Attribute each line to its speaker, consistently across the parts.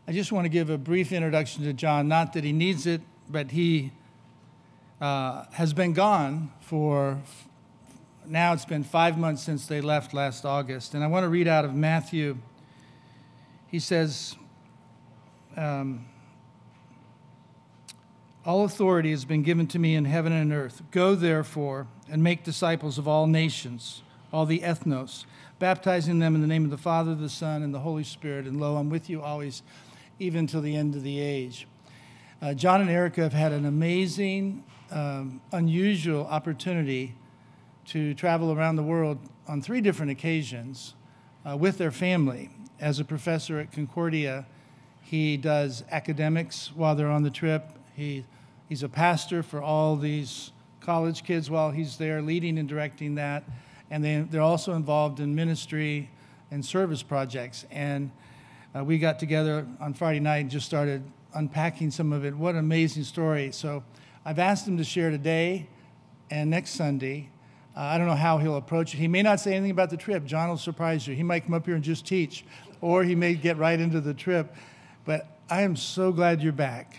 Speaker 1: I just want to give a brief introduction to John, not that he needs it, but he has been gone for, now it's been 5 months since they left last August. And I want to read out of Matthew. He says, all authority has been given to me in heaven and earth. Go, therefore, and make disciples of all nations, all the ethnos, baptizing them in the name of the Father, the Son, and the Holy Spirit. And lo, I'm with you always, even till the end of the age. John and Erica have had an amazing, unusual opportunity to travel around the world on 3 different occasions with their family. As a professor at Concordia, he does academics while they're on the trip. He's a pastor for all these college kids while he's there, leading and directing that. And they're also involved in ministry and service projects. And we got together on Friday night and just started unpacking some of it. What an amazing story. So I've asked him to share today and next Sunday. I don't know how he'll approach it. He may not say anything about the trip. John will surprise you. He might come up here and just teach, or he may get right into the trip. But I am so glad you're back.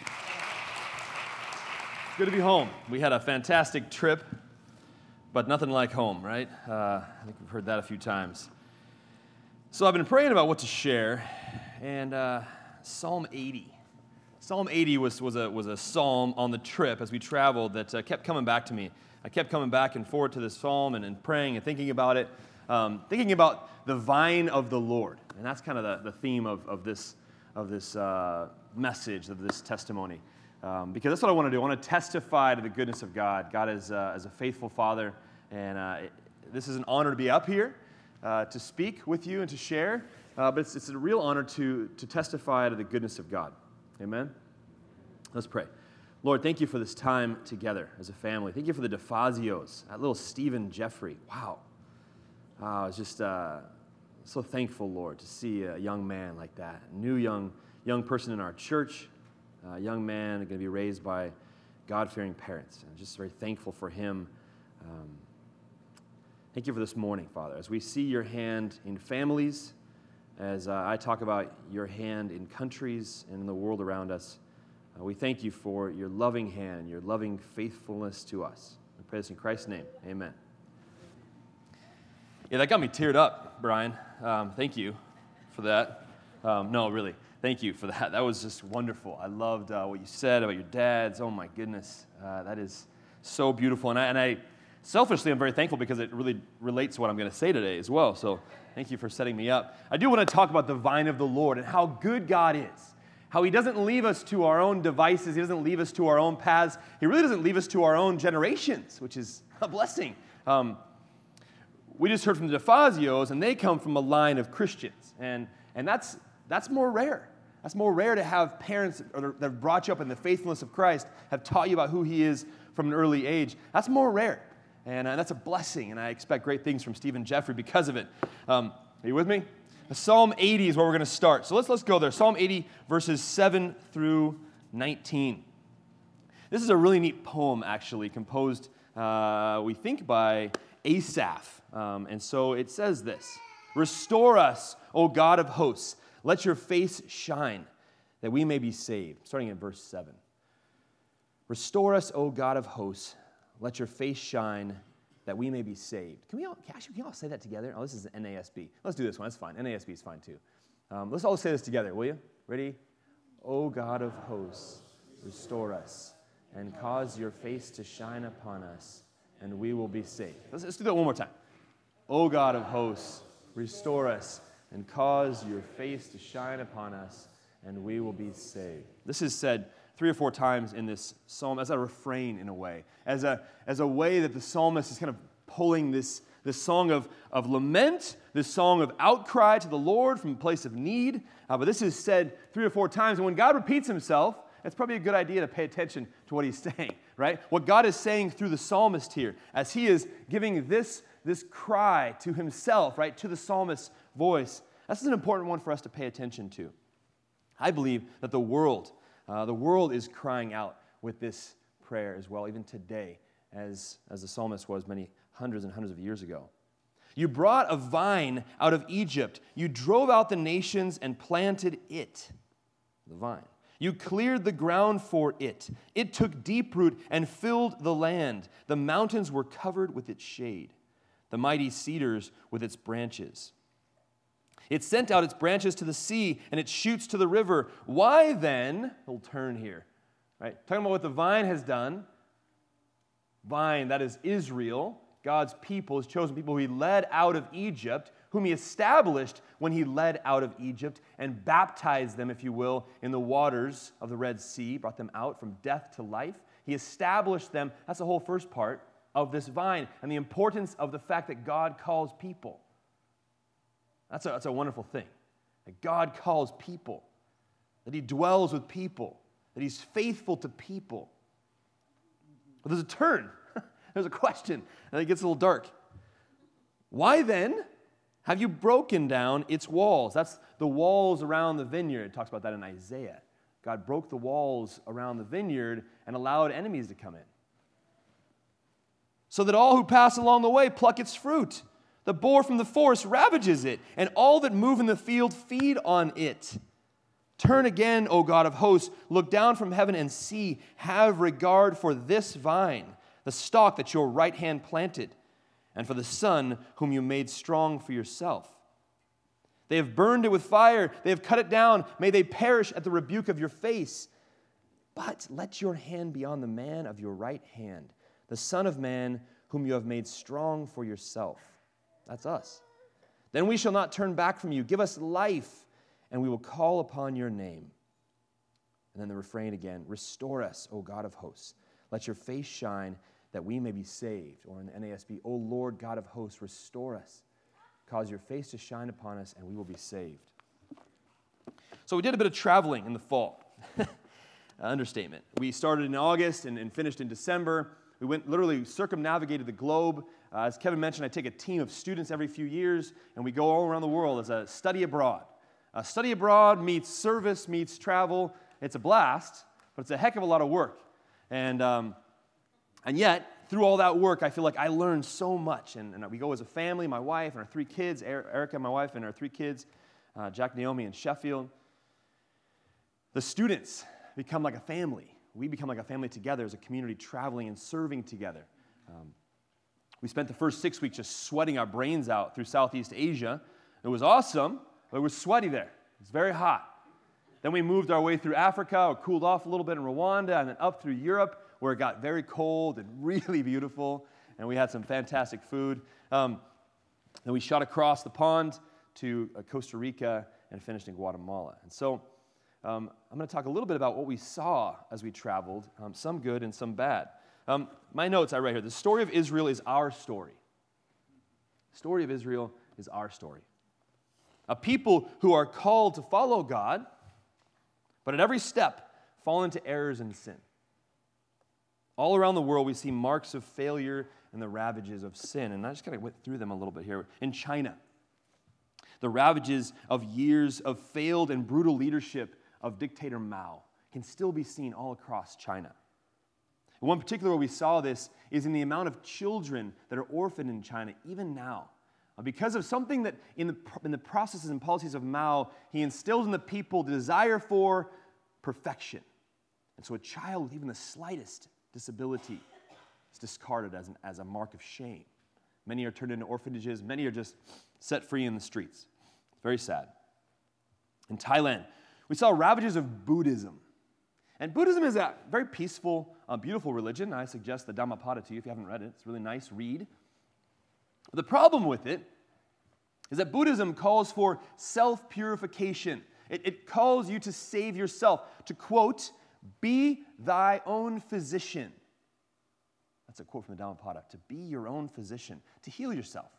Speaker 2: Good to be home. We had a fantastic trip, but nothing like home, right? I think we've heard that a few times. So I've been praying about what to share, and Psalm 80. Psalm 80 was a psalm on the trip as we traveled that kept coming back to me. I kept coming back and forth to this psalm and praying and thinking about it, thinking about the vine of the Lord. And that's kind of the theme of this message, of this testimony. Because that's what I want to do. I want to testify to the goodness of God. God is a faithful Father, and this is an honor to be up here to speak with you and to share. But it's a real honor to testify to the goodness of God. Amen? Let's pray. Lord, thank you for this time together as a family. Thank you for the DeFazios, that little Stephen Jeffrey. Wow. I was just so thankful, Lord, to see a young man like that, a new young person in our church, a young man going to be raised by God-fearing parents. I'm just very thankful for him. Thank you for this morning, Father. As we see your hand in families, as I talk about your hand in countries and in the world around us, we thank you for your loving hand, your loving faithfulness to us. We pray this in Christ's name. Amen. Yeah, that got me teared up, Brian. Thank you for that. No, really. Thank you for that. That was just wonderful. I loved what you said about your dads. Oh, my goodness. That is so beautiful. And I selfishly, I'm very thankful because it really relates to what I'm going to say today as well. So thank you for setting me up. I do want to talk about the vine of the Lord and how good God is. How he doesn't leave us to our own devices. He doesn't leave us to our own paths. He really doesn't leave us to our own generations, which is a blessing. We just heard from the DeFazios, and they come from a line of Christians. And that's more rare. That's more rare to have parents that have brought you up in the faithfulness of Christ, have taught you about who he is from an early age. That's more rare. And that's a blessing, and I expect great things from Stephen Jeffrey because of it. Are you with me? Psalm 80 is where we're going to start. So let's go there. Psalm 80, verses 7 through 19. This is a really neat poem, actually, composed, we think, by Asaph. And so it says this: Restore us, O God of hosts. Let your face shine, that we may be saved. Starting at verse 7. Restore us, O God of hosts. Let your face shine, that we may be saved. Can we all say that together? Oh, this is NASB. Let's do this one. That's fine. NASB is fine too. Let's all say this together, will you? Ready? O God of hosts, restore us, and cause your face to shine upon us, and we will be saved. Let's do that one more time. O God of hosts, restore us, and cause your face to shine upon us, and we will be saved. This is said 3 or 4 times in this psalm as a refrain, in a way, as a way that the psalmist is kind of pulling this song of lament, this song of outcry to the Lord from a place of need. But this is said 3 or 4 times, and when God repeats himself, it's probably a good idea to pay attention to what he's saying, right? What God is saying through the psalmist here, as he is giving this cry to himself, right, to the psalmist's voice. That's an important one for us to pay attention to. I believe that the world is crying out with this prayer as well, even today, as the psalmist was many hundreds and hundreds of years ago. You brought a vine out of Egypt. You drove out the nations and planted it. the vine. You cleared the ground for it. It took deep root and filled the land. The mountains were covered with its shade, the mighty cedars with its branches. It sent out its branches to the sea and its shoots to the river. Why then, we'll turn here, right? Talking about what the vine has done. Vine, that is Israel, God's people, his chosen people who he led out of Egypt, whom he established when he led out of Egypt and baptized them, if you will, in the waters of the Red Sea, brought them out from death to life. He established them. That's the whole first part of this vine and the importance of the fact that God calls people. That's a wonderful thing, that God calls people, that he dwells with people, that he's faithful to people. But there's a turn. There's a question, and it gets a little dark. Why then have you broken down its walls? That's the walls around the vineyard. It talks about that in Isaiah. God broke the walls around the vineyard and allowed enemies to come in, so that all who pass along the way pluck its fruit. The boar from the forest ravages it, and all that move in the field feed on it. Turn again, O God of hosts, look down from heaven and see. Have regard for this vine, the stalk that your right hand planted, and for the son whom you made strong for yourself. They have burned it with fire. They have cut it down. May they perish at the rebuke of your face. But let your hand be on the man of your right hand, the Son of Man whom you have made strong for yourself. That's us. Then we shall not turn back from you. Give us life, and we will call upon your name. And then the refrain again, restore us, O God of hosts. Let your face shine that we may be saved. Or in the NASB, O Lord God of hosts, restore us. Cause your face to shine upon us, and we will be saved. So we did a bit of traveling in the fall. Understatement. We started in August and finished in December. We literally circumnavigated the globe. As Kevin mentioned, I take a team of students every few years, and we go all around the world as a study abroad. Study abroad meets service, meets travel. It's a blast, but it's a heck of a lot of work. And yet, through all that work, I feel like I learned so much. And we go as a family, my wife and our 3 kids, Erica, my wife, and our 3 kids, Jack, Naomi, and Sheffield. The students become like a family. We become like a family together as a community, traveling and serving together. We spent the first 6 weeks just sweating our brains out through Southeast Asia. It was awesome, but it was sweaty there. It was very hot. Then we moved our way through Africa, or cooled off a little bit in Rwanda, and then up through Europe, where it got very cold and really beautiful, and we had some fantastic food. Then we shot across the pond to Costa Rica and finished in Guatemala. And so I'm going to talk a little bit about what we saw as we traveled, some good and some bad. My notes I write here, the story of Israel is our story. The story of Israel is our story. A people who are called to follow God, but at every step fall into errors and sin. All around the world, we see marks of failure and the ravages of sin. And I just kind of went through them a little bit here. In China, the ravages of years of failed and brutal leadership of dictator Mao can still be seen all across China. And one particular where we saw this is in the amount of children that are orphaned in China, even now. Because of something that in the processes and policies of Mao, he instills in the people the desire for perfection. And so a child with even the slightest disability is discarded as a mark of shame. Many are turned into orphanages. Many are just set free in the streets. It's very sad. In Thailand, we saw ravages of Buddhism. And Buddhism is a very peaceful, beautiful religion. I suggest the Dhammapada to you if you haven't read it. It's a really nice read. The problem with it is that Buddhism calls for self-purification. It calls you to save yourself, to, quote, be thy own physician. That's a quote from the Dhammapada, to be your own physician, to heal yourself.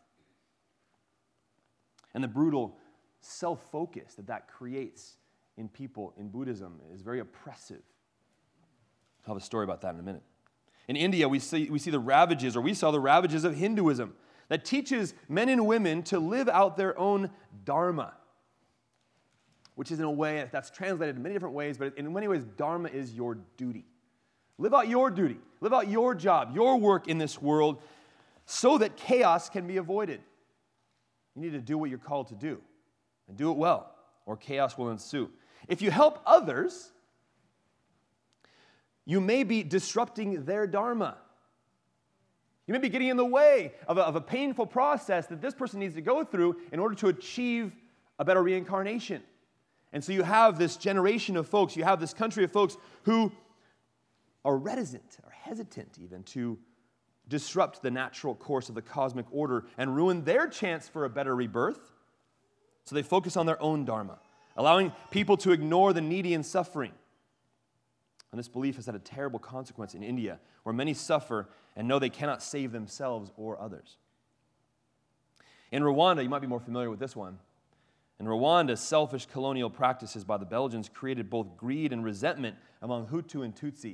Speaker 2: And the brutal self-focus that creates in people in Buddhism is very oppressive. I'll have a story about that in a minute. In India, we saw the ravages of Hinduism that teaches men and women to live out their own dharma, which is in a way, that's translated in many different ways, but in many ways, dharma is your duty. Live out your duty. Live out your job, your work in this world so that chaos can be avoided. You need to do what you're called to do and do it well, or chaos will ensue. If you help others, you may be disrupting their dharma. You may be getting in the way of a painful process that this person needs to go through in order to achieve a better reincarnation. And so you have this generation of folks, you have this country of folks who are reticent or hesitant even to disrupt the natural course of the cosmic order and ruin their chance for a better rebirth. So they focus on their own dharma, allowing people to ignore the needy and suffering. And this belief has had a terrible consequence in India, where many suffer and know they cannot save themselves or others. In Rwanda, you might be more familiar with this one. In Rwanda, selfish colonial practices by the Belgians created both greed and resentment among Hutu and Tutsi.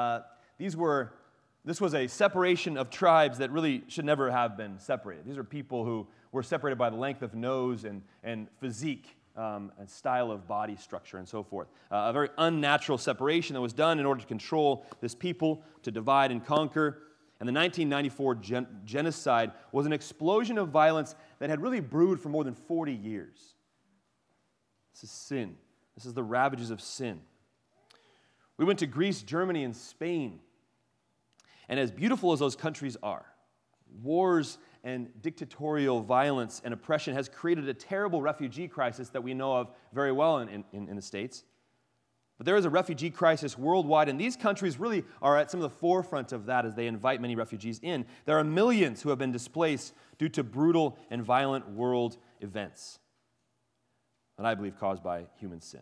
Speaker 2: This was a separation of tribes that really should never have been separated. These are people who were separated by the length of nose and physique, and style of body structure and so forth. A very unnatural separation that was done in order to control this people, to divide and conquer. And the 1994 genocide was an explosion of violence that had really brewed for more than 40 years. This is sin. This is the ravages of sin. We went to Greece, Germany, and Spain. And as beautiful as those countries are, wars and dictatorial violence and oppression has created a terrible refugee crisis that we know of very well in the States. But there is a refugee crisis worldwide, and these countries really are at some of the forefront of that as they invite many refugees in. There are millions who have been displaced due to brutal and violent world events that I believe caused by human sin.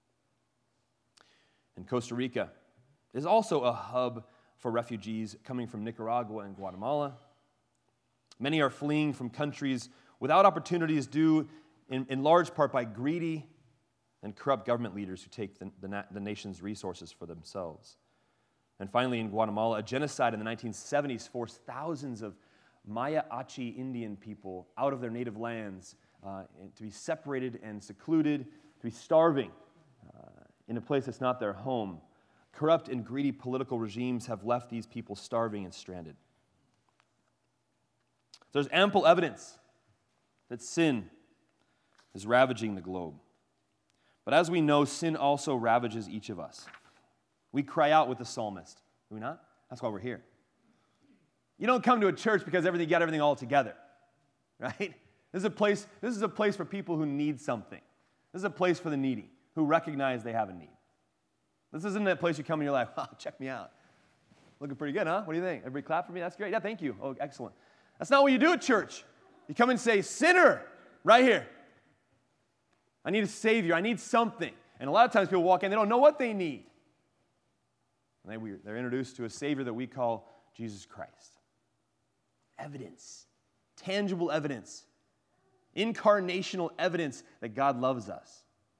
Speaker 2: And Costa Rica is also a hub for refugees coming from Nicaragua and Guatemala. Many are fleeing from countries without opportunities due in large part by greedy and corrupt government leaders who take the nation's resources for themselves. And finally, in Guatemala, a genocide in the 1970s forced thousands of Maya Achi Indian people out of their native lands to be separated and secluded, to be starving in a place that's not their home. Corrupt and greedy political regimes have left these people starving and stranded. There's ample evidence that sin is ravaging the globe. But as we know, sin also ravages each of us. We cry out with the psalmist, do we not? That's why we're here. You don't come to a church because you got everything all together, right? This is a place for people who need something. This is a place for the needy, who recognize they have a need. This isn't that place you come and you're like, oh, check me out. Looking pretty good, huh? What do you think? Everybody clap for me? That's great. Yeah, thank you. Oh, excellent. That's not what you do at church. You come and say, sinner, right here. I need a Savior. I need something. And a lot of times people walk in, they don't know what they need. And they're introduced to a Savior that we call Jesus Christ. Evidence. Tangible evidence. Incarnational evidence that God loves us.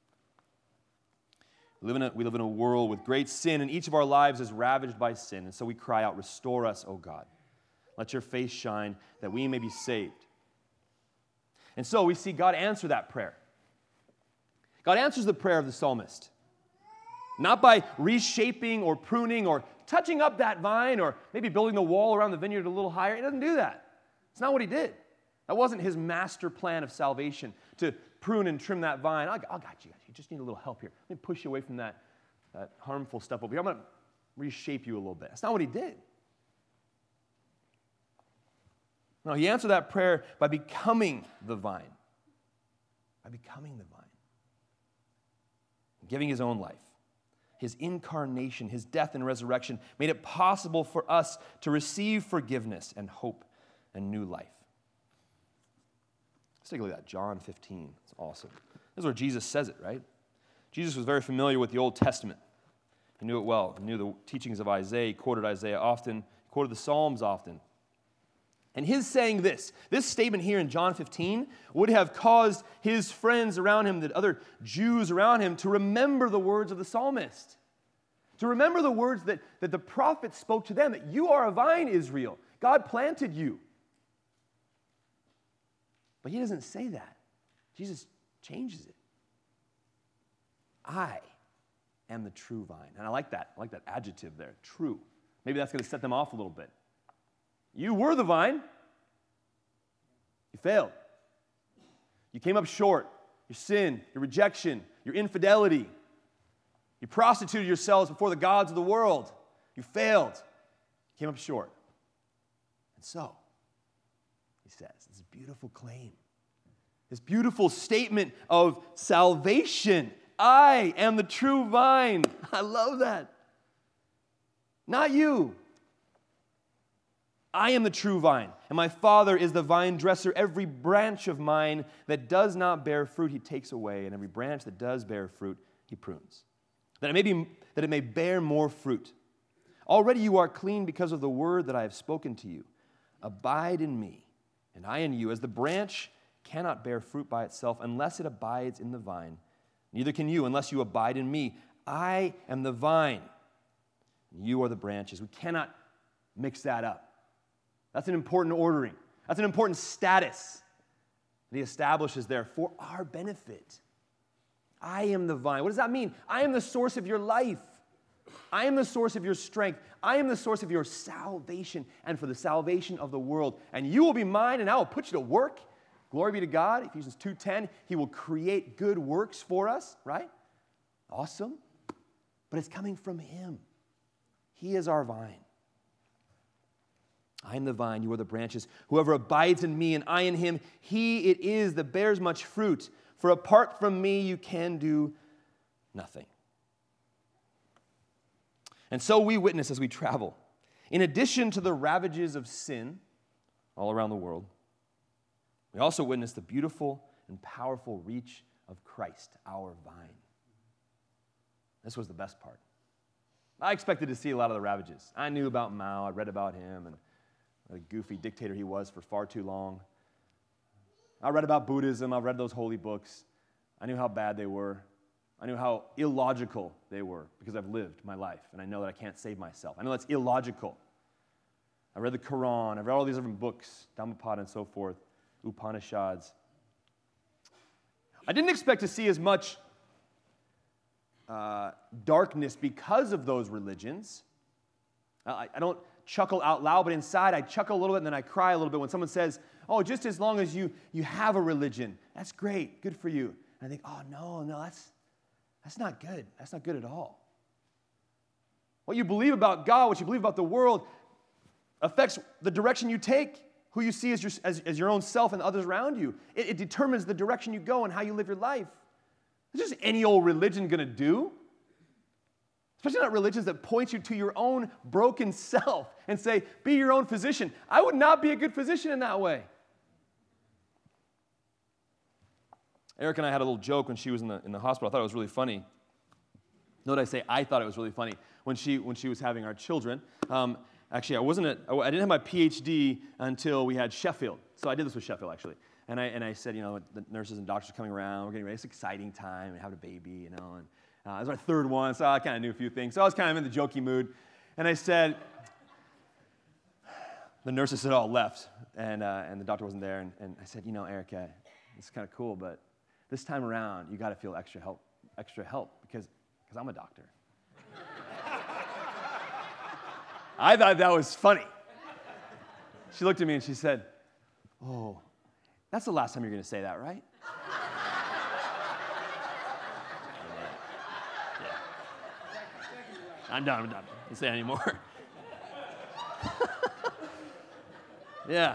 Speaker 2: We live in a world with great sin, and each of our lives is ravaged by sin. And so we cry out, restore us, O God. Let your face shine that we may be saved. And so we see God answer that prayer. God answers the prayer of the psalmist. Not by reshaping or pruning or touching up that vine or maybe building the wall around the vineyard a little higher. He doesn't do that. It's not what he did. That wasn't his master plan of salvation, to prune and trim that vine. I got you. You just need a little help here. Let me push you away from that harmful stuff over here. I'm going to reshape you a little bit. That's not what he did. No, he answered that prayer by becoming the vine. By becoming the vine. Giving his own life. His incarnation, his death and resurrection made it possible for us to receive forgiveness and hope and new life. Let's take a look at that. John 15. It's awesome. This is where Jesus says it, right? Jesus was very familiar with the Old Testament. He knew it well. He knew the teachings of Isaiah. He quoted Isaiah often. He quoted the Psalms often. And his saying this statement here in John 15 would have caused his friends around him, the other Jews around him, to remember the words of the psalmist. To remember the words that the prophet spoke to them, that you are a vine, Israel. God planted you. But he doesn't say that. Jesus changes it. I am the true vine. And I like that. I like that adjective there, true. Maybe that's going to set them off a little bit. You were the vine. You failed. You came up short. Your sin, your rejection, your infidelity, You prostituted yourselves before the gods of the world. You failed. You came up short. And so, he says, this beautiful claim, this beautiful statement of salvation. I am the true vine. I love that. Not you. I am the true vine, and my Father is the vine dresser. Every branch of mine that does not bear fruit, he takes away, and every branch that does bear fruit, he prunes, that it may bear more fruit. Already you are clean because of the word that I have spoken to you. Abide in me, and I in you. As the branch cannot bear fruit by itself unless it abides in the vine, neither can you unless you abide in me. I am the vine, and you are the branches. We cannot mix that up. That's an important ordering. That's an important status that he establishes there for our benefit. I am the vine. What does that mean? I am the source of your life. I am the source of your strength. I am the source of your salvation and for the salvation of the world. And you will be mine, and I will put you to work. Glory be to God. Ephesians 2:10, he will create good works for us, right? Awesome. But it's coming from him. He is our vine. I am the vine, you are the branches. Whoever abides in me and I in him, he it is that bears much fruit. For apart from me, you can do nothing. And so we witness as we travel. In addition to the ravages of sin all around the world, we also witness the beautiful and powerful reach of Christ, our vine. This was the best part. I expected to see a lot of the ravages. I knew about Mao. I read about him and what a goofy dictator he was for far too long. I read about Buddhism. I read those holy books. I knew how bad they were. I knew how illogical they were because I've lived my life, and I know that I can't save myself. I know that's illogical. I read the Quran. I read all these different books, Dhammapada and so forth, Upanishads. I didn't expect to see as much darkness because of those religions. I don't chuckle out loud, but inside I chuckle a little bit and then I cry a little bit when someone says, oh, just as long as you have a religion, that's great, good for you. And I think, oh, no, that's not good. That's not good at all. What you believe about God, what you believe about the world, affects the direction you take, who you see as your own self and others around you. It determines the direction you go and how you live your life. It's just any old religion going to do. Especially not religions that point you to your own broken self and say, be your own physician. I would not be a good physician in that way. Eric and I had a little joke when she was in the hospital. I thought it was really funny. Note I say I thought it was really funny when she was having our children. Actually, I didn't have my PhD until we had Sheffield. So I did this with Sheffield, actually. And I said, the nurses and doctors are coming around. We're getting ready. It's an exciting time. And having a baby, and it was our third one, so I kind of knew a few things. So I was kind of in the jokey mood. And I said, the nurses had all left, and the doctor wasn't there. And I said, Erica, it's kind of cool, but this time around, you got to feel extra help because I'm a doctor. I thought that was funny. She looked at me and she said, oh, that's the last time you're going to say that, right? I'm done. Don't say that anymore. Yeah.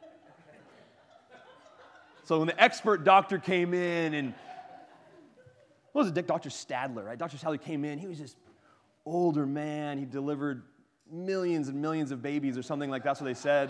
Speaker 2: So when the expert doctor came in, and what was it, Dr. Stadler, right? Dr. Stadler came in. He was this older man. He delivered millions and millions of babies or something like that's what they said.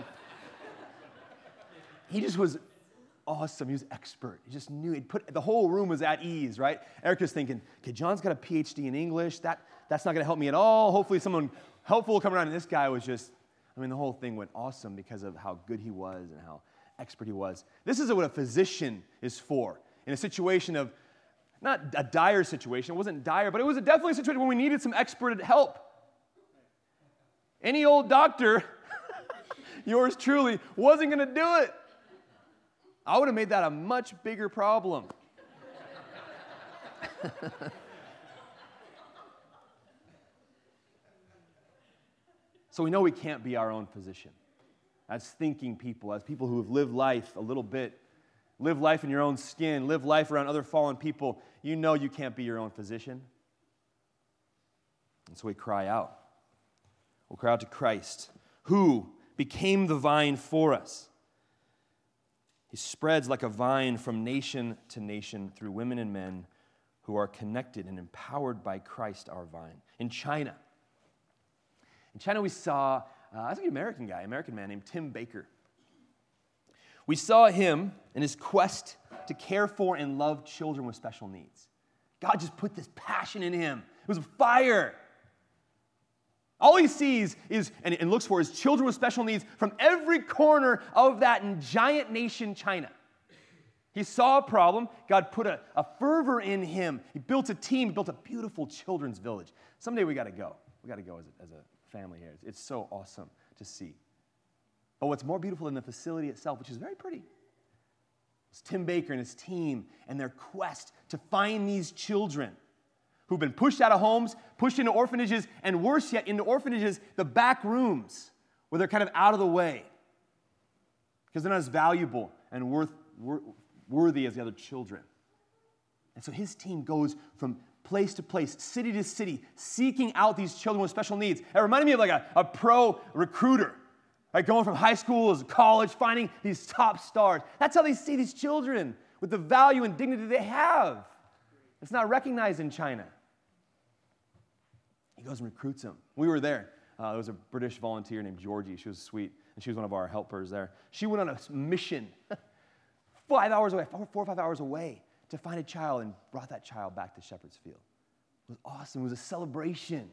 Speaker 2: He just was awesome. He was expert. He just knew. The whole room was at ease, right? Erica's thinking, okay, John's got a PhD in English. That's not going to help me at all. Hopefully someone helpful will come around. And this guy was just, the whole thing went awesome because of how good he was and how expert he was. This is what a physician is for. In a situation of, not a dire situation, it wasn't dire, but it was definitely a situation where we needed some expert help. Any old doctor, yours truly, wasn't going to do it. I would have made that a much bigger problem. So we know we can't be our own physician. As thinking people, as people who have lived life a little bit, live life in your own skin, live life around other fallen people, you know you can't be your own physician. And so we cry out. We'll cry out to Christ, who became the vine for us. He spreads like a vine from nation to nation through women and men who are connected and empowered by Christ, our vine. In China we saw, I think an American man named Tim Baker. We saw him in his quest to care for and love children with special needs. God just put this passion in him. It was a fire. All he sees is and looks for is children with special needs from every corner of that giant nation, China. He saw a problem. God put a fervor in him. He built a team, built a beautiful children's village. Someday we got to go. We got to go as a family here. It's so awesome to see. But what's more beautiful than the facility itself, which is very pretty, is Tim Baker and his team and their quest to find these children who've been pushed out of homes, pushed into orphanages, and worse yet, into orphanages, the back rooms, where they're kind of out of the way because they're not as valuable and worthy as the other children. And so his team goes from place to place, city to city, seeking out these children with special needs. It reminded me of like a pro recruiter, right? Going from high school to college, finding these top stars. That's how they see these children with the value and dignity they have. It's not recognized in China. He goes and recruits them. We were there. There was a British volunteer named Georgie. She was sweet, and she was one of our helpers there. She went on a mission 5 hours away, 4 or 5 hours away, to find a child and brought that child back to Shepherd's Field. It was awesome. It was a celebration.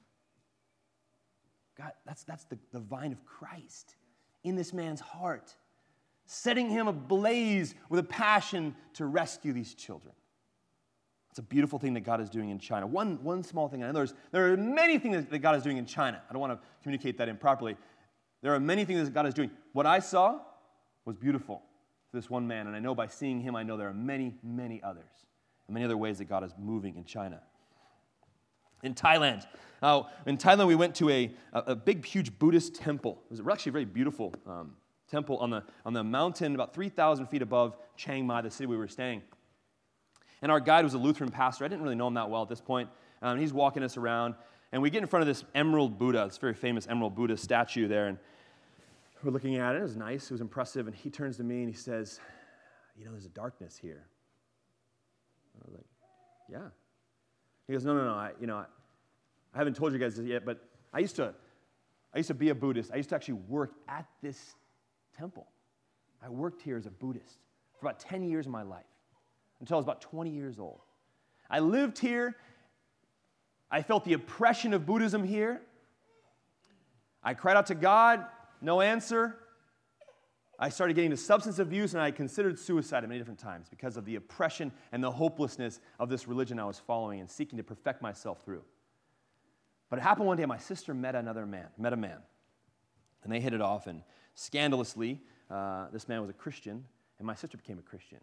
Speaker 2: God, that's the vine of Christ in this man's heart, setting him ablaze with a passion to rescue these children. It's a beautiful thing that God is doing in China. One small thing. And there are many things that God is doing in China. I don't want to communicate that improperly. There are many things that God is doing. What I saw was beautiful to this one man. And I know by seeing him, I know there are many, many others. And many other ways that God is moving in China. In Thailand. We went to a big, huge Buddhist temple. It was actually a very beautiful temple on the mountain about 3,000 feet above Chiang Mai, the city we were staying. And our guide was a Lutheran pastor. I didn't really know him that well at this point. He's walking us around. And we get in front of this Emerald Buddha, this very famous Emerald Buddha statue there. And we're looking at it. It was nice. It was impressive. And he turns to me and he says, there's a darkness here. And I was like, yeah. He goes, no. I haven't told you guys this yet, but I used to be a Buddhist. I used to actually work at this temple. I worked here as a Buddhist for about 10 years of my life, until I was about 20 years old. I lived here. I felt the oppression of Buddhism here. I cried out to God, no answer. I started getting into substance abuse, and I considered suicide at many different times because of the oppression and the hopelessness of this religion I was following and seeking to perfect myself through. But it happened one day, my sister met a man, and they hit it off, and scandalously, this man was a Christian, and my sister became a Christian.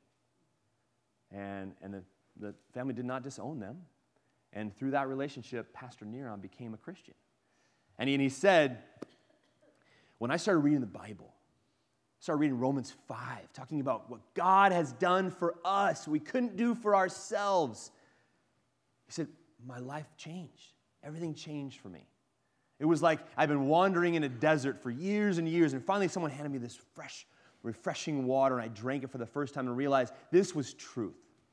Speaker 2: And the family did not disown them. And through that relationship, Pastor Neron became a Christian. And he said, when I started reading the Bible, I started reading Romans 5, talking about what God has done for us, we couldn't do for ourselves. He said, my life changed. Everything changed for me. It was like I've been wandering in a desert for years and years, and finally someone handed me this fresh, refreshing water, and I drank it for the first time and realized this was truth.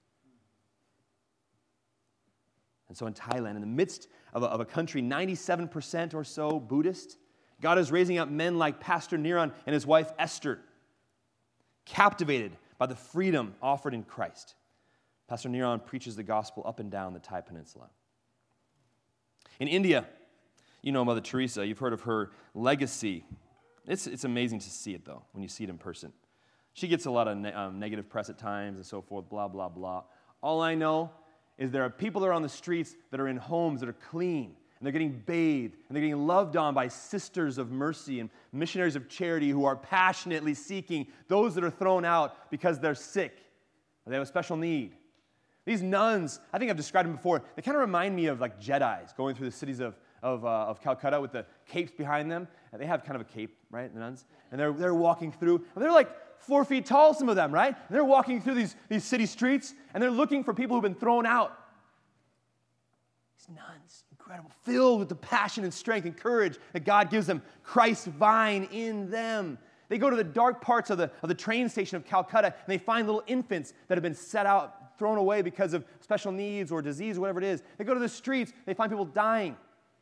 Speaker 2: And so in Thailand, in the midst of a country 97% or so Buddhist, God is raising up men like Pastor Neron and his wife Esther, captivated by the freedom offered in Christ. Pastor Neron preaches the gospel up and down the Thai peninsula. In India, you know Mother Teresa. You've heard of her legacy. It's amazing to see it, though, when you see it in person. She gets a lot of negative press at times and so forth, blah, blah, blah. All I know is there are people that are on the streets that are in homes that are clean, and they're getting bathed, and they're getting loved on by sisters of mercy and missionaries of charity who are passionately seeking those that are thrown out because they're sick or they have a special need. These nuns, I think I've described them before, they kind of remind me of like Jedis going through the cities of Calcutta with the capes behind them. And they have kind of a cape, right, the nuns? And they're walking through, and they're like 4 feet tall, some of them, right? And they're walking through these city streets, and they're looking for people who've been thrown out. These nuns, incredible, filled with the passion and strength and courage that God gives them, Christ's vine in them. They go to the dark parts of the train station of Calcutta, and they find little infants that have been set out, thrown away because of special needs or disease or whatever it is. They go to the streets, they find people dying.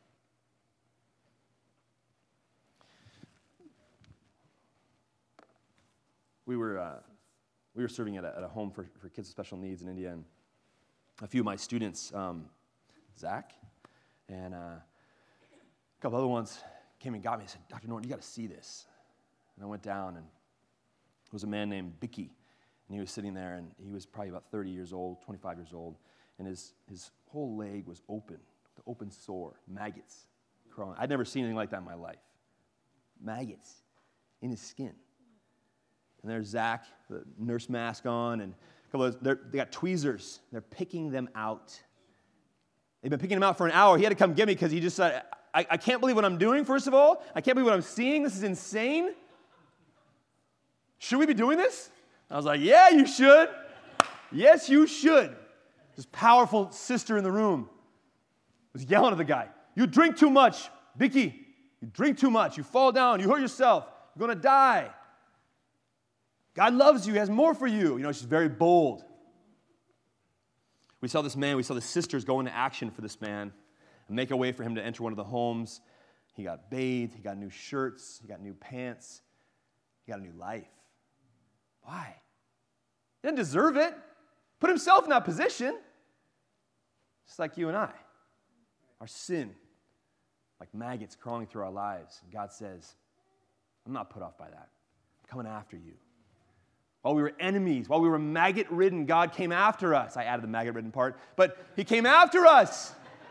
Speaker 2: We were serving at a home for kids with special needs in India, and a few of my students, Zach, and a couple other ones came and got me and said, Dr. Norton, you got to see this. And I went down, and there was a man named Bicky, and he was sitting there, and he was probably about 30 years old, 25 years old, and his whole leg was open, the open sore, maggots crawling. I'd never seen anything like that in my life. Maggots in his skin. And there's Zach, the nurse mask on, and a couple of they got tweezers. They're picking them out. They've been picking them out for an hour. He had to come get me because he just said, I can't believe what I'm doing, first of all. I can't believe what I'm seeing. This is insane. Should we be doing this? I was like, yeah, you should. Yes, you should. This powerful sister in the room was yelling at the guy. You drink too much, Vicky. You drink too much. You fall down. You hurt yourself. You're going to die. God loves you. He has more for you. You know, she's very bold. We saw this man, we saw the sisters go into action for this man and make a way for him to enter one of the homes. He got bathed. He got new shirts. He got new pants. He got a new life. Why? He didn't deserve it. Put himself in that position. Just like you and I. Our sin, like maggots crawling through our lives. And God says, I'm not put off by that. I'm coming after you. While we were enemies, while we were maggot-ridden, God came after us. I added the maggot-ridden part, but he came after us.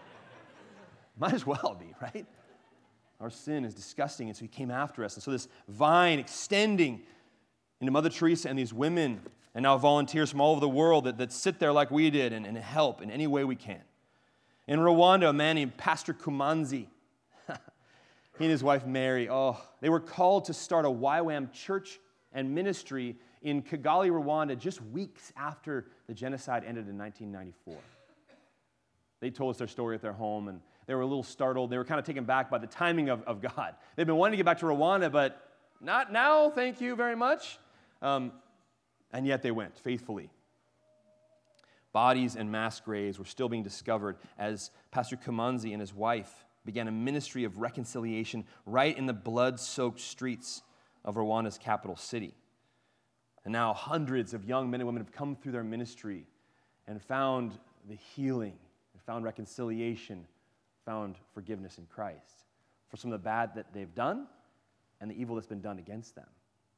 Speaker 2: Might as well be, right? Our sin is disgusting, and so he came after us. And so this vine extending into Mother Teresa and these women, and now volunteers from all over the world that sit there like we did and help in any way we can. In Rwanda, a man named Pastor Kumanzi, he and his wife Mary, they were called to start a YWAM church and ministry in Kigali, Rwanda, just weeks after the genocide ended in 1994. They told us their story at their home, and they were a little startled. They were kind of taken back by the timing of God. They've been wanting to get back to Rwanda, but not now, thank you very much. And yet they went faithfully. Bodies and mass graves were still being discovered as Pastor Kumanzi and his wife began a ministry of reconciliation right in the blood-soaked streets of Rwanda's capital city. And now hundreds of young men and women have come through their ministry and found the healing, found reconciliation, found forgiveness in Christ for some of the bad that they've done and the evil that's been done against them.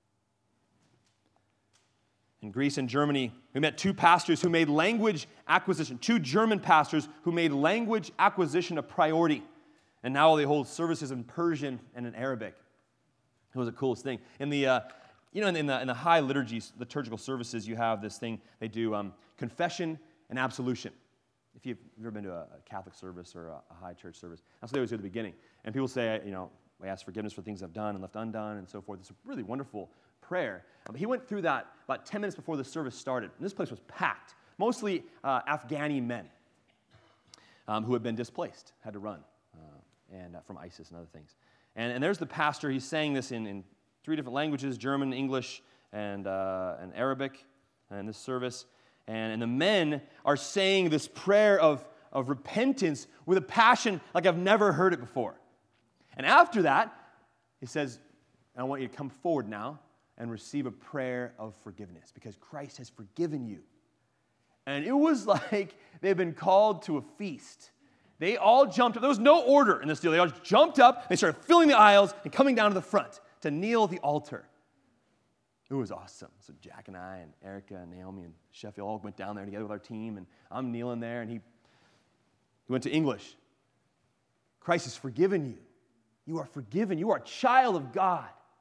Speaker 2: In Greece and Germany, we met two pastors who made language acquisition, two German pastors who made language acquisition a priority. And now they hold services in Persian and in Arabic. It was the coolest thing. In the in the high liturgical services, you have this thing they do, confession and absolution. If you've ever been to a Catholic service or a high church service, that's what they always do at the beginning. And people say, I ask forgiveness for things I've done and left undone and so forth. It's a really wonderful prayer. But he went through that about 10 minutes before the service started. And this place was packed, mostly Afghani men who had been displaced, had to run from ISIS and other things. And there's the pastor. He's saying this in 3 different languages, German, English, and Arabic, in this service. And the men are saying this prayer of repentance with a passion like I've never heard it before. And after that, he says, I want you to come forward now and receive a prayer of forgiveness because Christ has forgiven you. And it was like they've been called to a feast. They all jumped up. There was no order in this deal. They all jumped up. They started filling the aisles and coming down to the front to kneel at the altar. It was awesome. So Jack and I and Erica and Naomi and Sheffield all went down there together with our team, and I'm kneeling there, and he went to English. Christ has forgiven you. You are forgiven. You are a child of God.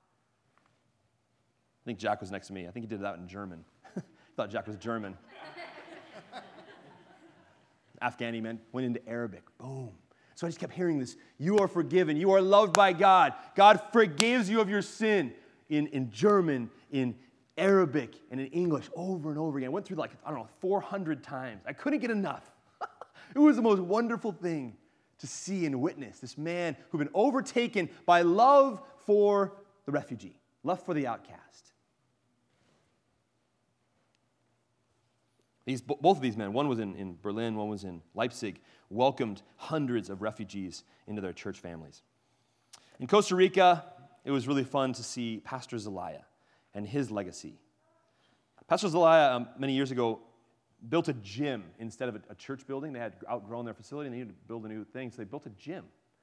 Speaker 2: I think Jack was next to me. I think he did that in German. I thought Jack was German. Afghani men went into Arabic. Boom. So I just kept hearing this. You are forgiven. You are loved by God. God forgives you of your sin in German, in Arabic, and in English over and over again. I went through 400 times. I couldn't get enough. It was the most wonderful thing to see and witness this man who'd been overtaken by love for the refugee, love for the outcast. Both of these men, one was in Berlin, one was in Leipzig, welcomed hundreds of refugees into their church families. In Costa Rica, it was really fun to see Pastor Zelaya and his legacy. Pastor Zelaya, many years ago, built a gym instead of a church building. They had outgrown their facility and they needed to build a new thing, so they built a gym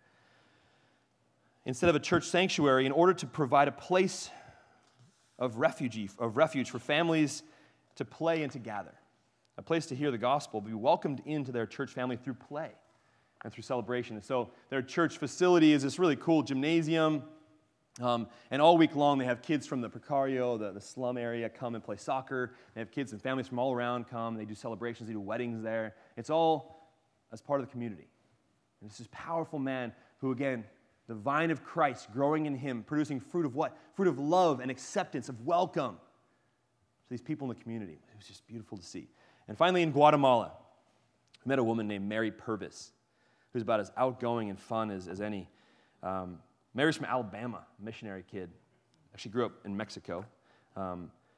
Speaker 2: instead of a church sanctuary in order to provide a place of refuge for families to play and to gather, a place to hear the gospel, be welcomed into their church family through play and through celebration. And so their church facility is this really cool gymnasium. And all week long, they have kids from the Precario, the slum area, come and play soccer. They have kids and families from all around come. They do celebrations. They do weddings there. It's all as part of the community. And it's this powerful man who, again, the vine of Christ growing in him, producing fruit of what? Fruit of love and acceptance, of welcome to these people in the community. It was just beautiful to see. And finally, in Guatemala, I met a woman named Mary Purvis, who's about as outgoing and fun as any. Mary's from Alabama, missionary kid. She grew up in Mexico. But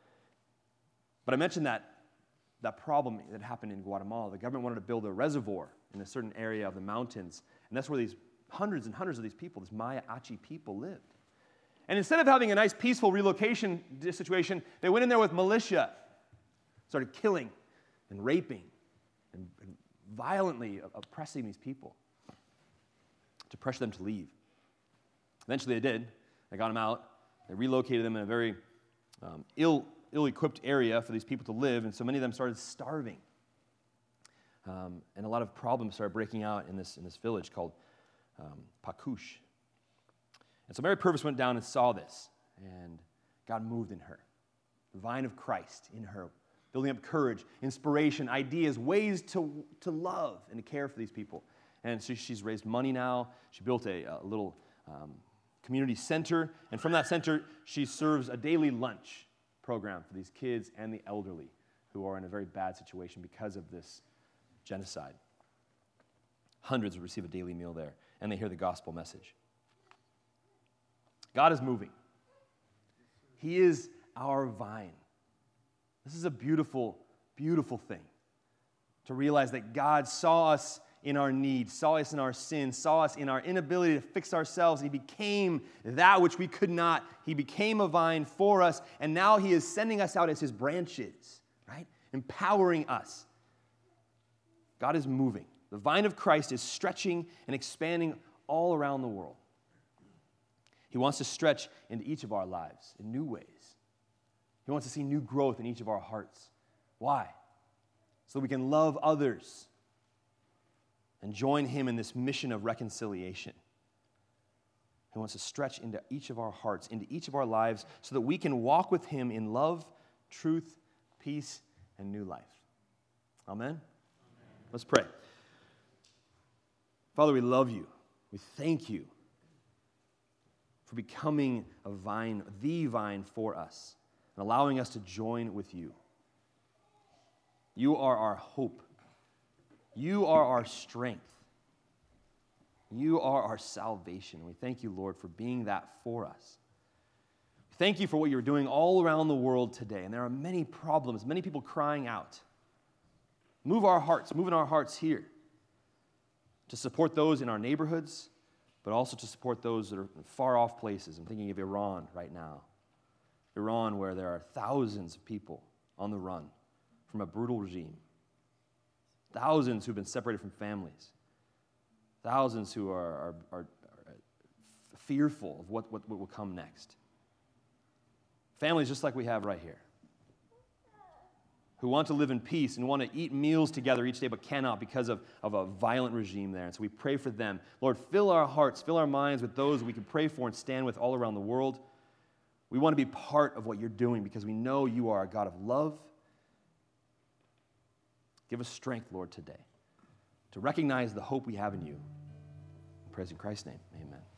Speaker 2: I mentioned that problem that happened in Guatemala. The government wanted to build a reservoir in a certain area of the mountains, and that's where these hundreds and hundreds of these people, these Maya Achi people, lived. And instead of having a nice, peaceful relocation situation, they went in there with militia, started killing and raping and violently oppressing these people to pressure them to leave. Eventually they did. They got them out. They relocated them in a very ill-equipped area for these people to live, and so many of them started starving. And a lot of problems started breaking out in this village called Pacush. And so Mary Purvis went down and saw this, and God moved in her. The vine of Christ in her, building up courage, inspiration, ideas, ways to love and to care for these people. And so she's raised money now. She built a little community center, and from that center, she serves a daily lunch program for these kids and the elderly who are in a very bad situation because of this genocide. Hundreds receive a daily meal there, and they hear the gospel message. God is moving. He is our vine. This is a beautiful, beautiful thing to realize that God saw us in our need, saw us in our sin, saw us in our inability to fix ourselves. He became that which we could not. He became a vine for us, and now he is sending us out as his branches, right? Empowering us. God is moving. The vine of Christ is stretching and expanding all around the world. He wants to stretch into each of our lives in new ways. He wants to see new growth in each of our hearts. Why? So we can love others and join him in this mission of reconciliation. He wants to stretch into each of our hearts, into each of our lives, so that we can walk with him in love, truth, peace, and new life. Amen? Let's pray. Father, we love you. We thank you for becoming a vine, the vine for us, and allowing us to join with you. You are our hope. You are our strength. You are our salvation. We thank you, Lord, for being that for us. Thank you for what you're doing all around the world today. And there are many problems, many people crying out. Move our hearts, move in our hearts here to support those in our neighborhoods, but also to support those that are in far off places. I'm thinking of Iran right now. Iran, where there are thousands of people on the run from a brutal regime. Thousands who've been separated from families. Thousands who are fearful of what will come next. Families just like we have right here, who want to live in peace and want to eat meals together each day but cannot because of a violent regime there. And so we pray for them. Lord, fill our hearts, fill our minds with those we can pray for and stand with all around the world. We want to be part of what you're doing because we know you are a God of love. Give us strength, Lord, today to recognize the hope we have in you. In Christ's name, amen.